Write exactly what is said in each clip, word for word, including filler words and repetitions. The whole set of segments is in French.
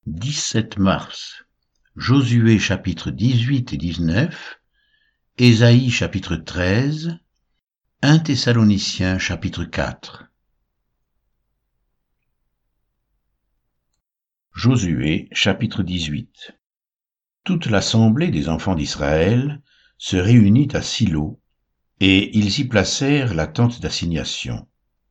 dix-sept mars, Josué chapitre dix-huit et dix-neuf, Ésaïe chapitre treize, un Thessaloniciens chapitre quatre. Josué chapitre dix-huit. Toute l'assemblée des enfants d'Israël se réunit à Silo, et ils y placèrent la tente d'assignation.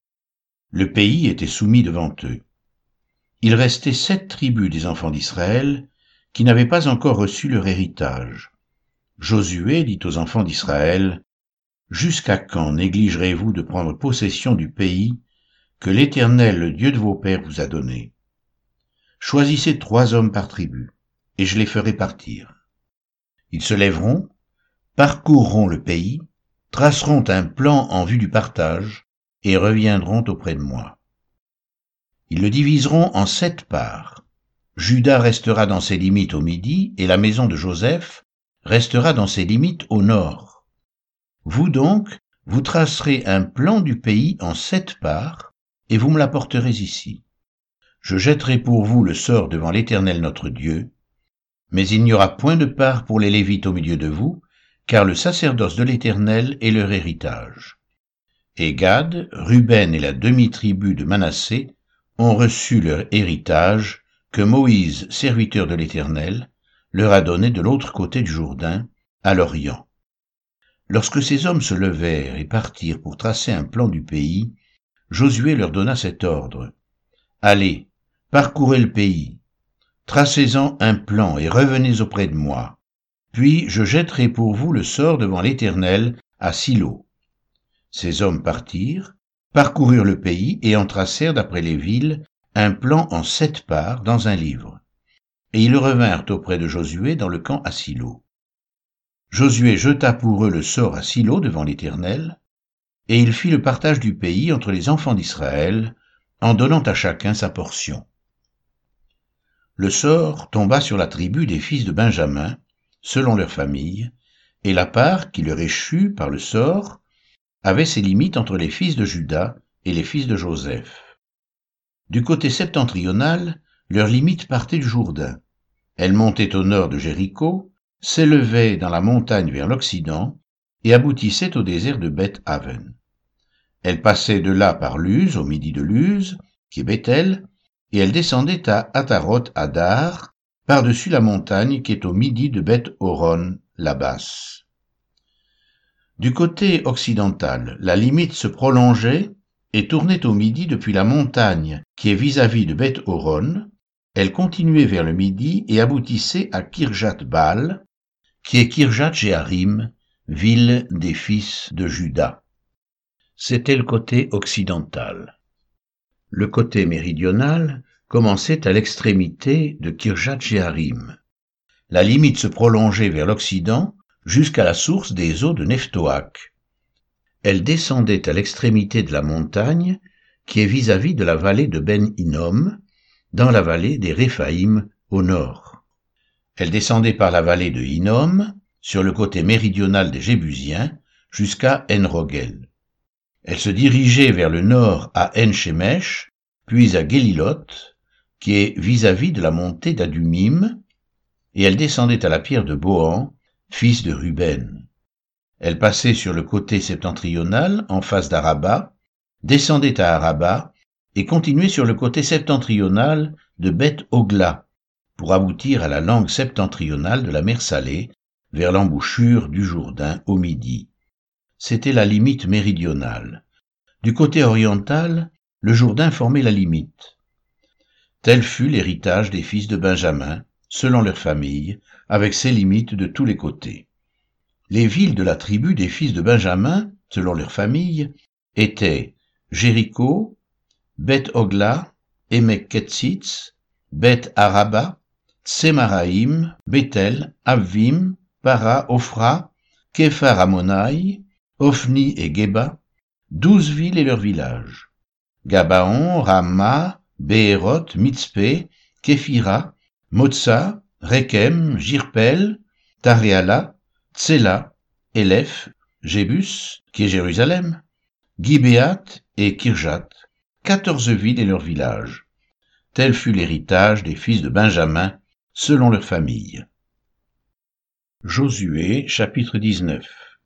Le pays était soumis devant eux. Il restait sept tribus des enfants d'Israël qui n'avaient pas encore reçu leur héritage. Josué dit aux enfants d'Israël, « Jusqu'à quand négligerez-vous de prendre possession du pays que l'Éternel, le Dieu de vos pères, vous a donné? Choisissez trois hommes par tribu, et je les ferai partir. Ils se lèveront, parcourront le pays, traceront un plan en vue du partage, et reviendront auprès de moi. Ils le diviseront en sept parts. Juda restera dans ses limites au midi, et la maison de Joseph restera dans ses limites au nord. Vous donc, vous tracerez un plan du pays en sept parts, et vous me l'apporterez ici. Je jetterai pour vous le sort devant l'Éternel notre Dieu, mais il n'y aura point de part pour les Lévites au milieu de vous, car le sacerdoce de l'Éternel est leur héritage. Et Gad, Ruben et la demi-tribu de Manassé ont reçu leur héritage que Moïse, serviteur de l'Éternel, leur a donné de l'autre côté du Jourdain, à l'Orient. Lorsque ces hommes se levèrent et partirent pour tracer un plan du pays, Josué leur donna cet ordre. « Allez, parcourez le pays, tracez-en un plan et revenez auprès de moi. Puis je jetterai pour vous le sort devant l'Éternel à Silo. » Ces hommes partirent, parcoururent le pays et en tracèrent d'après les villes un plan en sept parts dans un livre. Et ils revinrent auprès de Josué dans le camp à Silo. Josué jeta pour eux le sort à Silo devant l'Éternel, et il fit le partage du pays entre les enfants d'Israël, en donnant à chacun sa portion. Le sort tomba sur la tribu des fils de Benjamin, selon leur famille, et la part qui leur échut par le sort avait ses limites entre les fils de Juda et les fils de Joseph. Du côté septentrional, leur limite partait du Jourdain. Elle montait au nord de Jéricho, s'élevait dans la montagne vers l'Occident et aboutissait au désert de Beth-Aven. Elle passait de là par Luz, au midi de Luz, qui est Bethel, et elle descendait à Ataroth-Adar, par-dessus la montagne qui est au midi de Beth-Horon, la basse. Du côté occidental, la limite se prolongeait et tournait au midi depuis la montagne qui est vis-à-vis de Beth-Horon. Elle continuait vers le midi et aboutissait à Kirjat-Baal, qui est Kirjat-Jéarim, ville des fils de Juda. C'était le côté occidental. Le côté méridional commençait à l'extrémité de Kirjat-Jéarim. La limite se prolongeait vers l'Occident jusqu'à la source des eaux de Nephtoach. Elle descendait à l'extrémité de la montagne qui est vis-à-vis de la vallée de Ben Hinnom, dans la vallée des Réphaïm au nord. Elle descendait par la vallée de Hinnom, sur le côté méridional des Jébusiens, jusqu'à En-Rogel. Elle se dirigeait vers le nord à En-Shemesh, puis à Gélilot, qui est vis-à-vis de la montée d'Adumim, et elle descendait à la pierre de Bohan, fils de Ruben. Elle passait sur le côté septentrional, en face d'Araba, descendait à Araba, et continuait sur le côté septentrional de Beth-Ogla, pour aboutir à la langue septentrionale de la mer Salée, vers l'embouchure du Jourdain au midi. C'était la limite méridionale. Du côté oriental, le Jourdain formait la limite. Tel fut l'héritage des fils de Benjamin, selon leur famille, avec ses limites de tous les côtés. Les villes de la tribu des fils de Benjamin, selon leur famille, étaient Jéricho, Beth-Ogla, Emek-Ketzitz, Beth-Araba, Tsemaraïm, Bethel, Avvim, Para, Ophra, Képhar-Ammonaï, Ophni et Geba, douze villes et leurs villages. Gabaon, Ramma, Béhéroth, Mitzpé, Képhira, Motsa, Rekem, Jirpel, Taréala, Tsela, Élef, Jébus, qui est Jérusalem, Gibéat et Kirjat, quatorze villes et leurs villages. Tel fut l'héritage des fils de Benjamin, selon leurs familles. Josué, chapitre dix-neuf.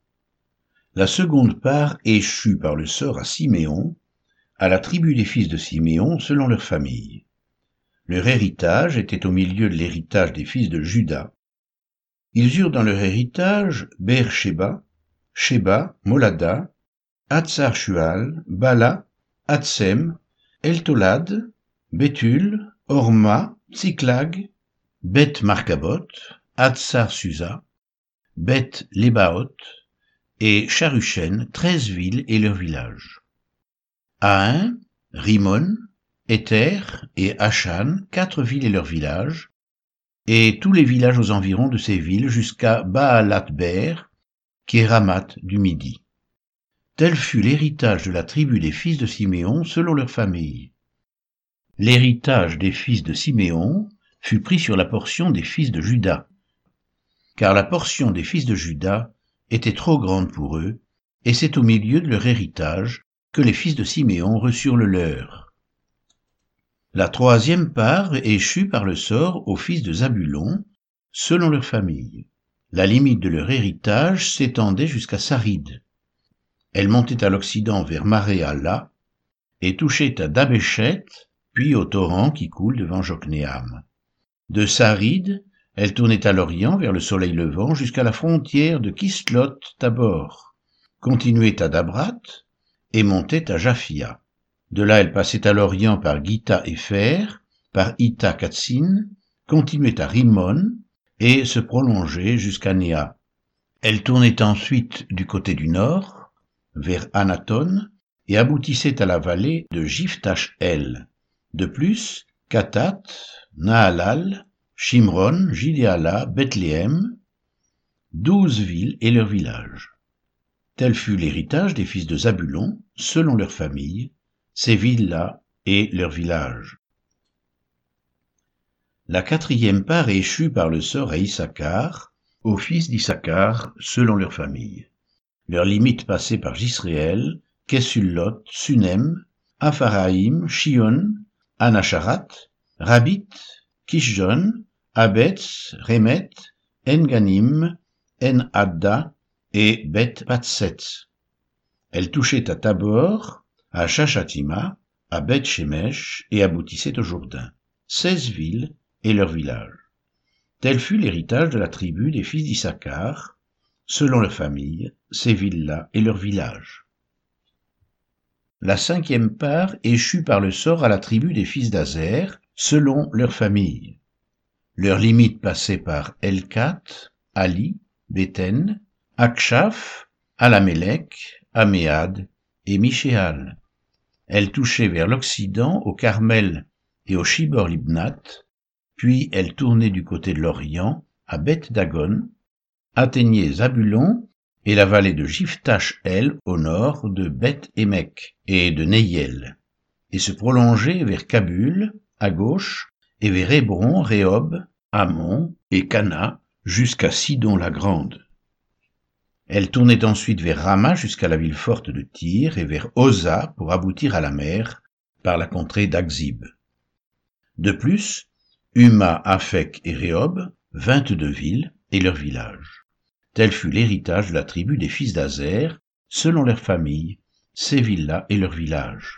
La seconde part échut par le sort à Siméon, à la tribu des fils de Siméon, selon leurs familles. Leur héritage était au milieu de l'héritage des fils de Juda. Ils eurent dans leur héritage Beer-Sheba, Sheba, Molada, Hatsar-Shual, Bala, Hatsem, Eltolad, Béthul, Horma, Tsiklag, Beth-Markabot, Hatsar-Susa, Beth-Lébaoth et Charushen, treize villes et leurs villages. Ain, Rimon, Éther et Achan, quatre villes et leurs villages, et tous les villages aux environs de ces villes jusqu'à Baalat-Ber, qui est Ramat du Midi. Tel fut l'héritage de la tribu des fils de Siméon selon leurs familles. L'héritage des fils de Siméon fut pris sur la portion des fils de Juda, car la portion des fils de Juda était trop grande pour eux, et c'est au milieu de leur héritage que les fils de Siméon reçurent le leur. La troisième part échut par le sort aux fils de Zabulon, selon leur famille. La limite de leur héritage s'étendait jusqu'à Sarid. Elle montait à l'occident vers Maréala et touchait à Dabéchet, puis au torrent qui coule devant Joknéam. De Sarid, elle tournait à l'orient vers le soleil levant jusqu'à la frontière de Kisloth-Tabor, continuait à Dabrat et montait à Japhia. De là, elle passait à l'orient par Gita et Fer, par Ita Katsin, continuait à Rimon et se prolongeait jusqu'à Néa. Elle tournait ensuite du côté du nord, vers Anaton, et aboutissait à la vallée de Jiphtash-El. De plus, Katat, Nahalal, Shimron, Jidéala, Bethléem, douze villes et leurs villages. Tel fut l'héritage des fils de Zabulon, selon leurs familles, ces villes-là et leurs villages. La quatrième part échut par le sort à Issachar, aux fils d'Issachar, selon leurs familles. Leurs limites passaient par Jisréel, Kesullot, Sunem, Apharaïm, Shion, Anacharat, Rabit, Kishjon, Abetz, Remet, Enganim, En-Adda et Beth-Patset. Elle touchait à Tabor, à Chachatima, à Beth-Shemesh et aboutissait au Jourdain. Seize villes et leurs villages. Tel fut l'héritage de la tribu des fils d'Issachar, selon leur famille, ces villes-là et leurs villages. La cinquième part échut par le sort à la tribu des fils d'Azer, selon leur famille. Leurs limites passaient par Elkat, Ali, Béten, Akshaf, Alamélec, Améad et Michéal. Elle touchait vers l'Occident, au Carmel et au Shibor-Libnat, puis elle tournait du côté de l'Orient, à Beth-Dagon, atteignait Zabulon et la vallée de Jiphtash-El au nord de Beth-Émek et de Neyel, et se prolongeait vers Kabul, à gauche, et vers Hébron, Rehob, Hamon et Cana, jusqu'à Sidon-la-Grande. Elle tournait ensuite vers Rama jusqu'à la ville forte de Tyr et vers Oza pour aboutir à la mer par la contrée d'Akzib. De plus, Huma, Aphek et Rehob, vingt-deux villes et leurs villages. Tel fut l'héritage de la tribu des fils d'Azer, selon leurs familles, ces villes-là et leurs villages.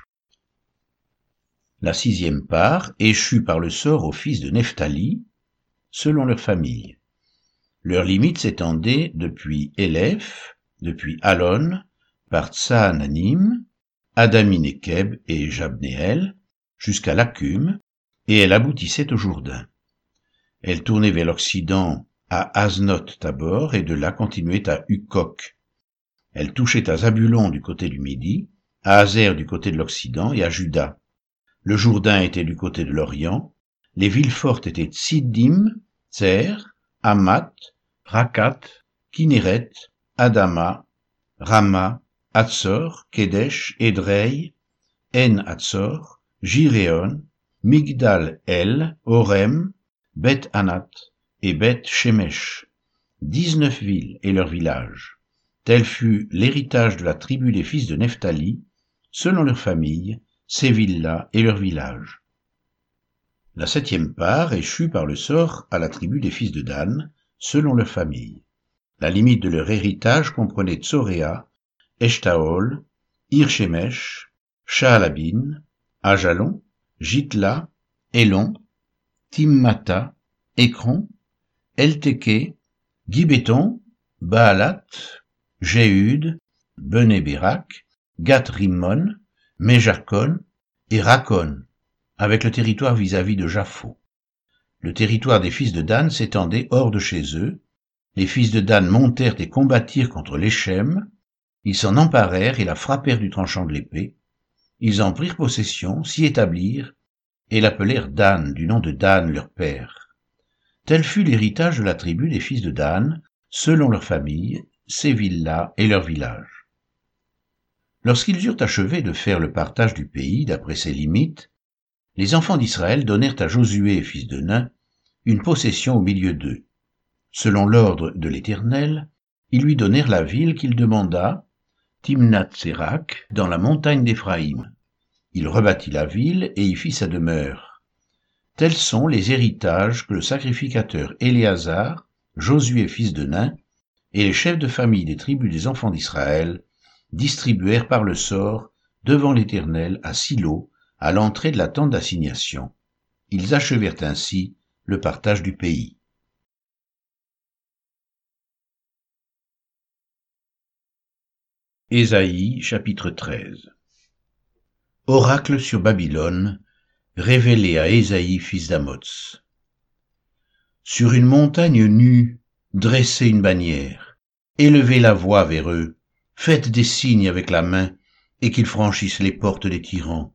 La sixième part échut par le sort aux fils de Nephtali, selon leurs familles. Leurs limites s'étendaient depuis Élèph, depuis Alon, par Tsaananim, Adaminekeb et Jabnéel, jusqu'à Lakum, et elle aboutissait au Jourdain. Elle tournait vers l'Occident à Aznot-Tabor et de là continuait à Hukok. Elle touchait à Zabulon du côté du Midi, à Azer du côté de l'Occident et à Juda. Le Jourdain était du côté de l'Orient. Les villes fortes étaient Tsidim, Tser, Hamat, Rakat, Kinéret, Adama, Rama, Hatzor, Kedesh, Édrei, En-Hatzor, Jiréon, Migdal-El, Orem, Beth-Anat et Beth-Shemesh, dix-neuf villes et leurs villages. Tel fut l'héritage de la tribu des fils de Nephtali, selon leurs familles, ces villes-là et leurs villages. La septième part échut par le sort à la tribu des fils de Dan, selon leur famille. La limite de leur héritage comprenait Tsoréa, Eshtaol, Ir-Shemesh, Shaalabin, Ajalon, Jitla, Elon, Timmata, Écron, Eltéké, Gibéton, Baalat, Jéhud, Bené-Bérak, Gath-Rimmon, Méjarkon et Rakon, avec le territoire vis-à-vis de Japho. Le territoire des fils de Dan s'étendait hors de chez eux. Les fils de Dan montèrent et combattirent contre l'Échem. Ils s'en emparèrent et la frappèrent du tranchant de l'épée. Ils en prirent possession, s'y établirent, et l'appelèrent Dan, du nom de Dan leur père. Tel fut l'héritage de la tribu des fils de Dan, selon leur famille, ces villes-là et leurs villages. Lorsqu'ils eurent achevé de faire le partage du pays d'après ses limites, les enfants d'Israël donnèrent à Josué, fils de Nun, une possession au milieu d'eux. Selon l'ordre de l'Éternel, ils lui donnèrent la ville qu'il demanda, Timnath-Sérak, dans la montagne d'Éphraïm. Il rebâtit la ville et y fit sa demeure. Tels sont les héritages que le sacrificateur Éléazar, Josué fils de Nun, et les chefs de famille des tribus des enfants d'Israël distribuèrent par le sort devant l'Éternel à Silo, à l'entrée de la tente d'assignation. Ils achevèrent ainsi le partage du pays. Ésaïe, chapitre treize. Oracle sur Babylone, révélé à Ésaïe, fils d'Amoz. Sur une montagne nue, dressez une bannière, élevez la voix vers eux, faites des signes avec la main, et qu'ils franchissent les portes des tyrans.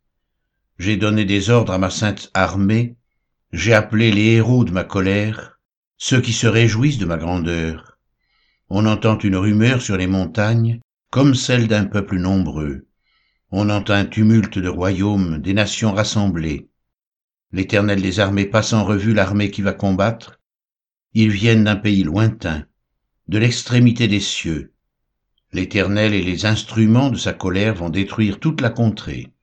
J'ai donné des ordres à ma sainte armée, j'ai appelé les héros de ma colère, ceux qui se réjouissent de ma grandeur. On entend une rumeur sur les montagnes, comme celle d'un peuple nombreux. On entend un tumulte de royaumes, des nations rassemblées. L'Éternel des armées passe en revue l'armée qui va combattre. Ils viennent d'un pays lointain, de l'extrémité des cieux. L'Éternel et les instruments de sa colère vont détruire toute la contrée.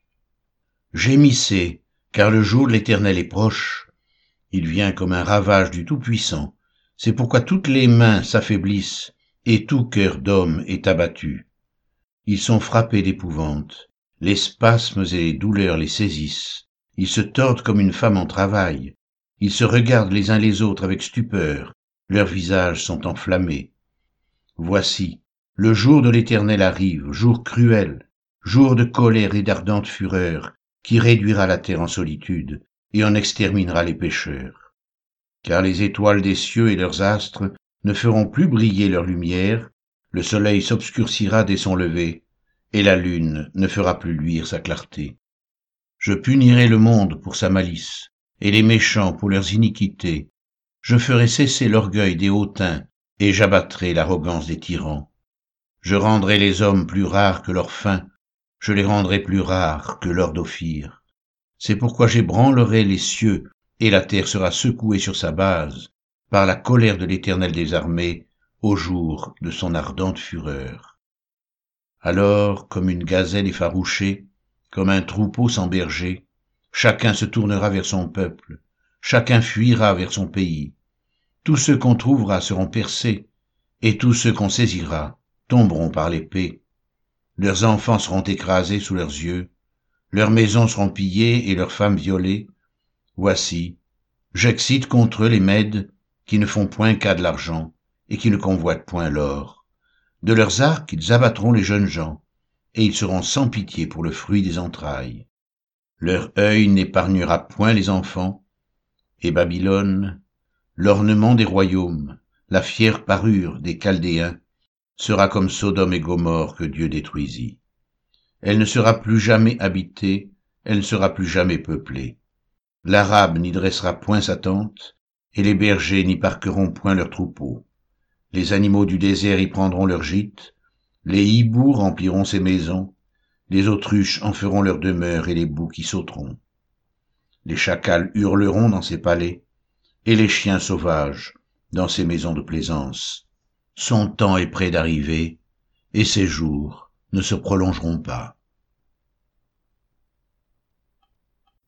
Gémissez, car le jour de l'Éternel est proche. Il vient comme un ravage du Tout-Puissant. C'est pourquoi toutes les mains s'affaiblissent et tout cœur d'homme est abattu. Ils sont frappés d'épouvante. Les spasmes et les douleurs les saisissent. Ils se tordent comme une femme en travail. Ils se regardent les uns les autres avec stupeur. Leurs visages sont enflammés. Voici, le jour de l'Éternel arrive, jour cruel, jour de colère et d'ardente fureur, qui réduira la terre en solitude et en exterminera les pécheurs. Car les étoiles des cieux et leurs astres ne feront plus briller leur lumière, le soleil s'obscurcira dès son lever, et la lune ne fera plus luire sa clarté. Je punirai le monde pour sa malice, et les méchants pour leurs iniquités. Je ferai cesser l'orgueil des hautains, et j'abattrai l'arrogance des tyrans. Je rendrai les hommes plus rares que leur faim, je les rendrai plus rares que l'or d'Ophir. C'est pourquoi j'ébranlerai les cieux, et la terre sera secouée sur sa base, par la colère de l'Éternel des armées, au jour de son ardente fureur. Alors, comme une gazelle effarouchée, comme un troupeau sans berger, chacun se tournera vers son peuple, chacun fuira vers son pays. Tous ceux qu'on trouvera seront percés, et tous ceux qu'on saisira tomberont par l'épée. Leurs enfants seront écrasés sous leurs yeux, leurs maisons seront pillées et leurs femmes violées. Voici, j'excite contre eux les Mèdes, qui ne font point cas de l'argent, et qui ne convoitent point l'or. De leurs arcs ils abattront les jeunes gens, et ils seront sans pitié pour le fruit des entrailles. Leur œil n'épargnera point les enfants, et Babylone, l'ornement des royaumes, la fière parure des Chaldéens, sera comme Sodome et Gomorrhe que Dieu détruisit. Elle ne sera plus jamais habitée, elle ne sera plus jamais peuplée. L'Arabe n'y dressera point sa tente, et les bergers n'y parqueront point leurs troupeaux. Les animaux du désert y prendront leur gîte, les hiboux rempliront ses maisons, les autruches en feront leur demeure et les boucs y sauteront. Les chacals hurleront dans ses palais, et les chiens sauvages dans ses maisons de plaisance. Son temps est près d'arriver, et ses jours ne se prolongeront pas.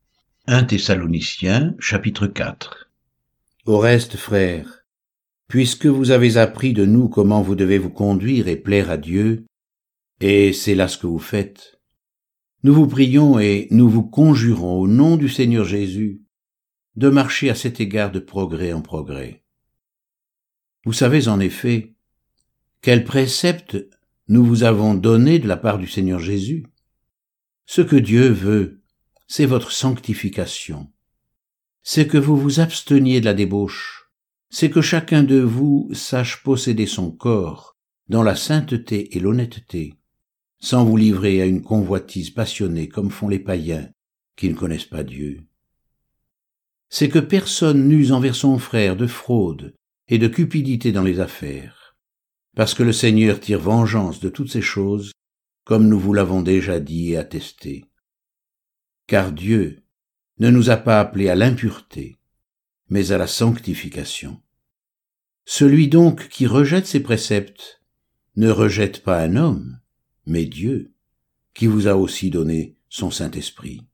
premier Thessaloniciens, chapitre quatre. Au reste, frères, puisque vous avez appris de nous comment vous devez vous conduire et plaire à Dieu, et c'est là ce que vous faites, nous vous prions et nous vous conjurons au nom du Seigneur Jésus de marcher à cet égard de progrès en progrès. Vous savez en effet quels préceptes nous vous avons donnés de la part du Seigneur Jésus. Ce que Dieu veut, c'est votre sanctification. C'est que vous vous absteniez de la débauche. C'est que chacun de vous sache posséder son corps dans la sainteté et l'honnêteté, sans vous livrer à une convoitise passionnée comme font les païens qui ne connaissent pas Dieu. C'est que personne n'use envers son frère de fraude et de cupidité dans les affaires, parce que le Seigneur tire vengeance de toutes ces choses, comme nous vous l'avons déjà dit et attesté. Car Dieu ne nous a pas appelés à l'impureté, mais à la sanctification. Celui donc qui rejette ces préceptes ne rejette pas un homme, mais Dieu, qui vous a aussi donné son Saint-Esprit.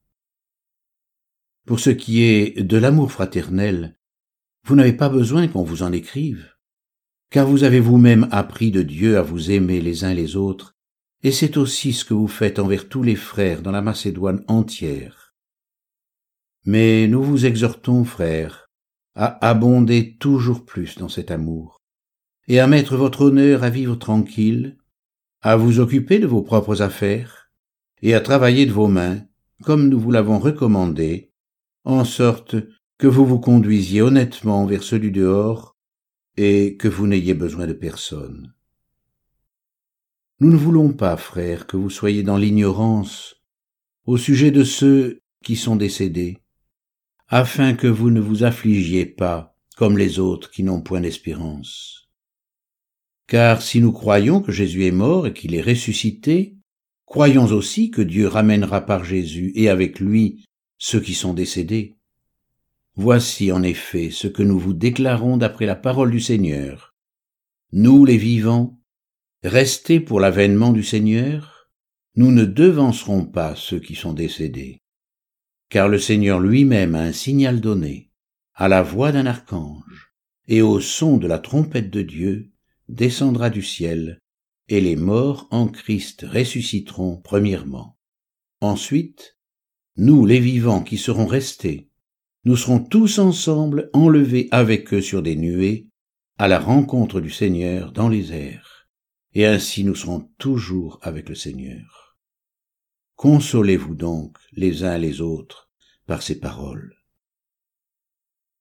Pour ce qui est de l'amour fraternel, vous n'avez pas besoin qu'on vous en écrive, car vous avez vous-même appris de Dieu à vous aimer les uns les autres, et c'est aussi ce que vous faites envers tous les frères dans la Macédoine entière. Mais nous vous exhortons, frères, à abonder toujours plus dans cet amour, et à mettre votre honneur à vivre tranquille, à vous occuper de vos propres affaires, et à travailler de vos mains, comme nous vous l'avons recommandé, en sorte que vous vous conduisiez honnêtement vers ceux du dehors, et que vous n'ayez besoin de personne. Nous ne voulons pas, frères, que vous soyez dans l'ignorance au sujet de ceux qui sont décédés, afin que vous ne vous affligiez pas comme les autres qui n'ont point d'espérance. Car si nous croyons que Jésus est mort et qu'il est ressuscité, croyons aussi que Dieu ramènera par Jésus et avec lui ceux qui sont décédés. Voici en effet ce que nous vous déclarons d'après la parole du Seigneur. Nous les vivants, restés pour l'avènement du Seigneur, nous ne devancerons pas ceux qui sont décédés. Car le Seigneur lui-même a un signal donné, à la voix d'un archange, et au son de la trompette de Dieu, descendra du ciel, et les morts en Christ ressusciteront premièrement. Ensuite, nous les vivants qui serons restés, nous serons tous ensemble enlevés avec eux sur des nuées, à la rencontre du Seigneur dans les airs, et ainsi nous serons toujours avec le Seigneur. Consolez-vous donc les uns les autres par ces paroles.